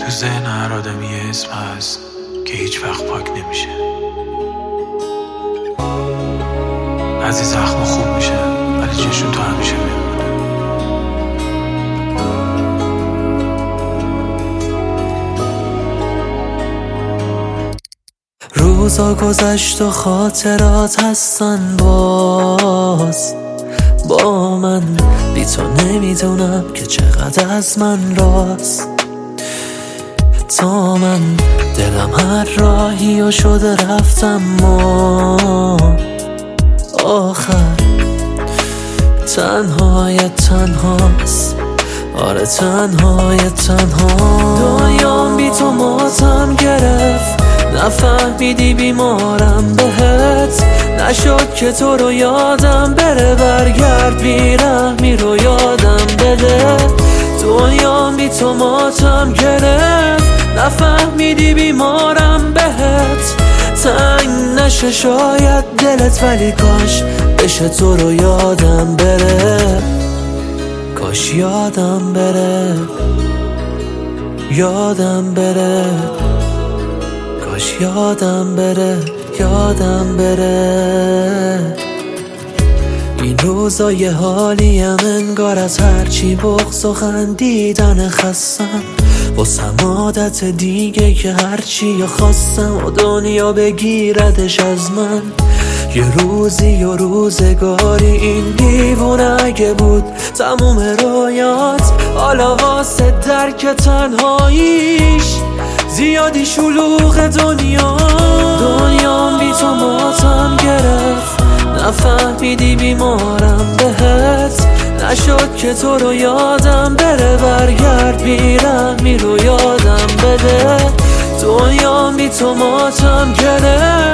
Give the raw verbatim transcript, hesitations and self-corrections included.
تو ذهن هر آدم یه اسم هست که هیچ وقت پاک نمیشه. بعضی زخم خوب میشه ولی چشون تو همیشه میمونه. روزا گذشت و خاطرات هستن باز با من، بی تو نمیدونم که چقدر از من راست. تا من دلم هر راهی و شده رفتم ما آخر تنهایت تنهاست، آره تنهایت تنها. دنیام بی تو ماتم گرفت، نفهمیدی بیمارم بهت، نشد که تو رو یادم بره، برگرد بیرحمی رو یادم بده. دنیام بی تو ماتم گرفت، نفهمیدی بیمارم بهت، تنگ نشه شاید دلت ولی کاش بشه تو رو یادم بره، کاش یادم بره، یادم بره، کاش یادم بره، یادم بره. این روزا یه حالیم انگار از هرچی بغض و خندیدن خستم، واسم عادت دیگه که هرچی خواستم و دنیا بگیردش از من. یه روزی و روزگاری این دیوونه اگه بود تموم رویات، حالا واسه درک تنهاییش زیادی شلوغ دنیا. دنیام بی تو ماتم گرفت، نفهمیدی بیمارم بهت، نشد که تو رو یادم بره، برگرد بیرحمی رو یادم بده. دنیام بی تو ماتم گرفت،